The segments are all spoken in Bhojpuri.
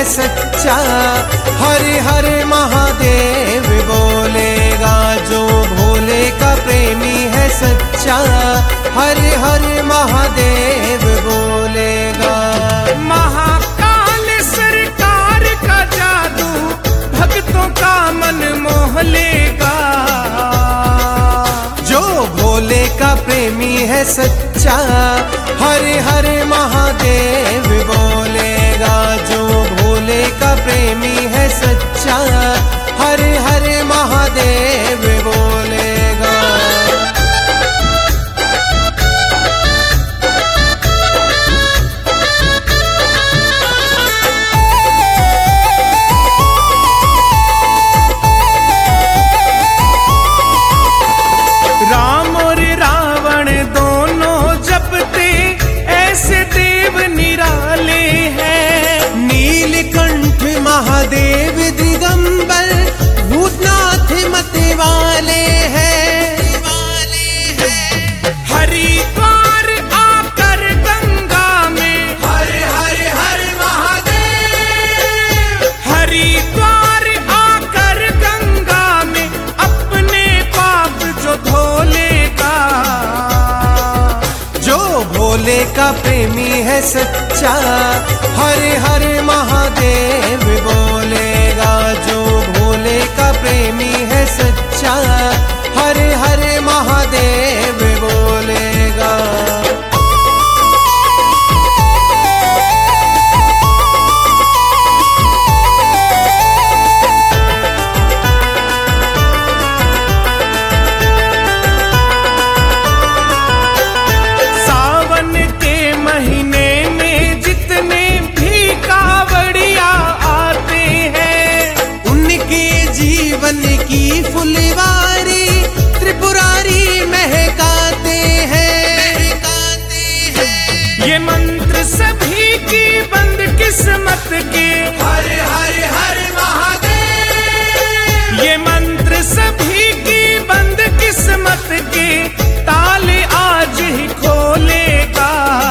है सच्चा, हर हर महादेव बोलेगा जो भोले का प्रेमी है सच्चा, हर हर महादेव बोलेगा। महाकाल सरकार का जादू भक्तों का मन मोह लेगा, जो भोले का प्रेमी है सच्चा, हर हर महादेव बोलेगा जो भोले का प्रेमी है सच्चा, हर हर महादेव बोलेगा। राम और रावण दोनों जपते ऐसे देव निराले हैं, नीलकंठ महादेव दिगंबर भूतनाथ मत वाले हैं। हरिद्वार आकर गंगा में हर हर हर महादेव, हरिद्वार आकर गंगा में अपने पाप जो धो लेगा, जो भोले का प्रेमी है सच्चा, हर हर महादेव बोलेगा जो भोले का प्रेमी है सच्चा, हर हर महादेव बोलेगा। सावन के महीने में जितने भी कावड़िया आते हैं, उनके जीवन की फुलवारी त्रिपुरारी महकाते हैं। ये मंत्र सभी की बंद किस्मत के, हर हर हर महादेव, ये मंत्र सभी की बंद किस्मत के ताले आज ही खोलेगा,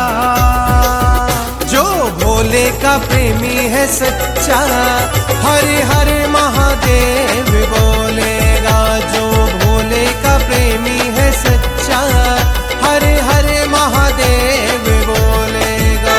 जो भोले का प्रेमी है सच्चा, हर हर महादेव बोलेगा जो भोले का प्रेमी है सच्चा, हर हर महादेव बोलेगा।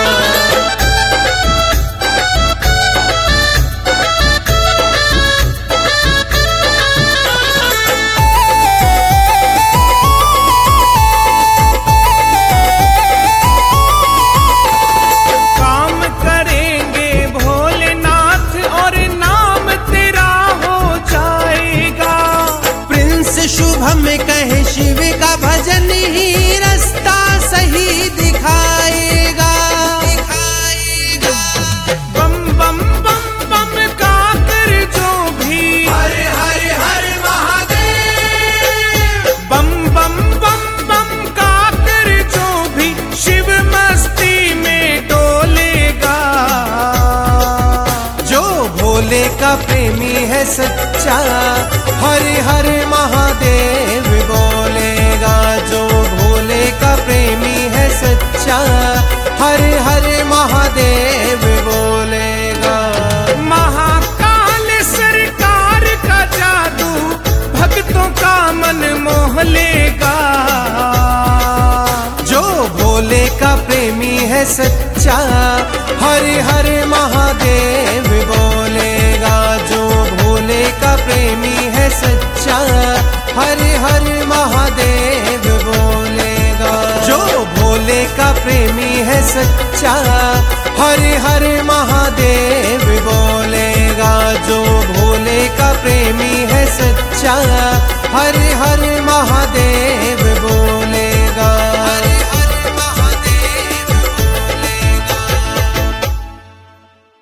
काम करेंगे भोलेनाथ और नाम तेरा हो जाएगा, प्रिंस शुभम कहे शिव का भजन ही रास्ता सही दिखाएगा। बम बम बम बम का कर जो भी, हर हर हर महादेव, बम बम बम बम का कर जो भी शिव मस्ती में डोलेगा, जो भोले का प्रेमी है सच्चा, हर हर महादेव बोलेगा जो भोले का प्रेमी है सच्चा, हर हर महादेव बोलेगा। महाकाल सरकार का जादू भक्तों का मन मोह लेगा, जो भोले का प्रेमी है सच्चा, हर हर महादेव बोलेगा जो भोले का प्रेमी है सच्चा, हर हर महादेव बोलेगा। जो भोले का प्रेमी है सच्चा, हर हर महादेव बोलेगा जो भोले का प्रेमी है सच्चा, हर हर महादेव